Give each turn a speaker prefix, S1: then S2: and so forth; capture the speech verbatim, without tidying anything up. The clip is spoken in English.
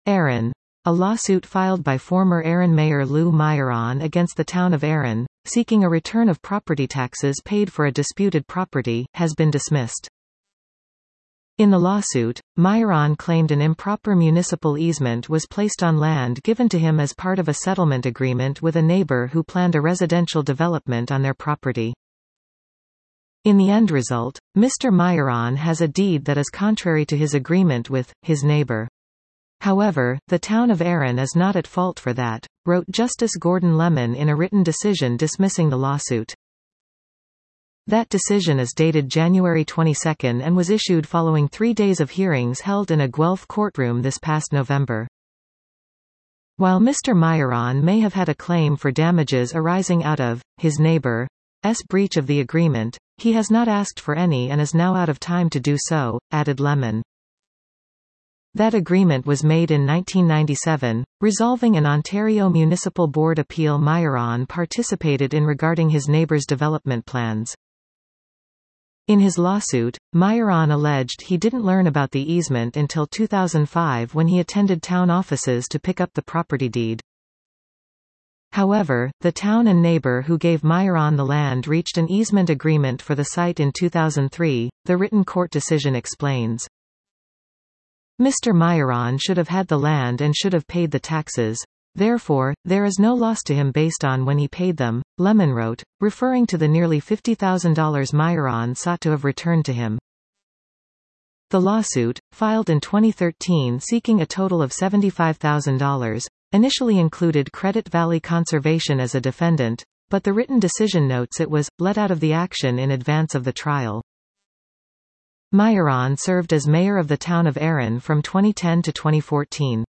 S1: Erin. A lawsuit filed by former Erin Mayor Lou Myron against the town of Erin, seeking a return of property taxes paid for a disputed property, has been dismissed. In the lawsuit, Myron claimed an improper municipal easement was placed on land given to him as part of a settlement agreement with a neighbor who planned a residential development on their property. In the end result, Mister Myron has a deed that is contrary to his agreement with his neighbor. However, the town of Erin is not at fault for that, wrote Justice Gordon Lemon in a written decision dismissing the lawsuit. That decision is dated January twenty-second and was issued following three days of hearings held in a Guelph courtroom this past November. While Mister Myron may have had a claim for damages arising out of his neighbor's breach of the agreement, he has not asked for any and is now out of time to do so, added Lemon. That agreement was made in nineteen ninety-seven, resolving an Ontario Municipal Board appeal Myron participated in regarding his neighbor's development plans. In his lawsuit, Myron alleged he didn't learn about the easement until two thousand five when he attended town offices to pick up the property deed. However, the town and neighbor who gave Myron the land reached an easement agreement for the site in two thousand three, the written court decision explains. Mister Myron should have had the land and should have paid the taxes. Therefore, there is no loss to him based on when he paid them, Lemon wrote, referring to the nearly fifty thousand dollars Myron sought to have returned to him. The lawsuit, filed in twenty thirteen seeking a total of seventy-five thousand dollars, initially included Credit Valley Conservation as a defendant, but the written decision notes it was let out of the action in advance of the trial. Myron served as mayor of the town of Erin from twenty ten to twenty fourteen.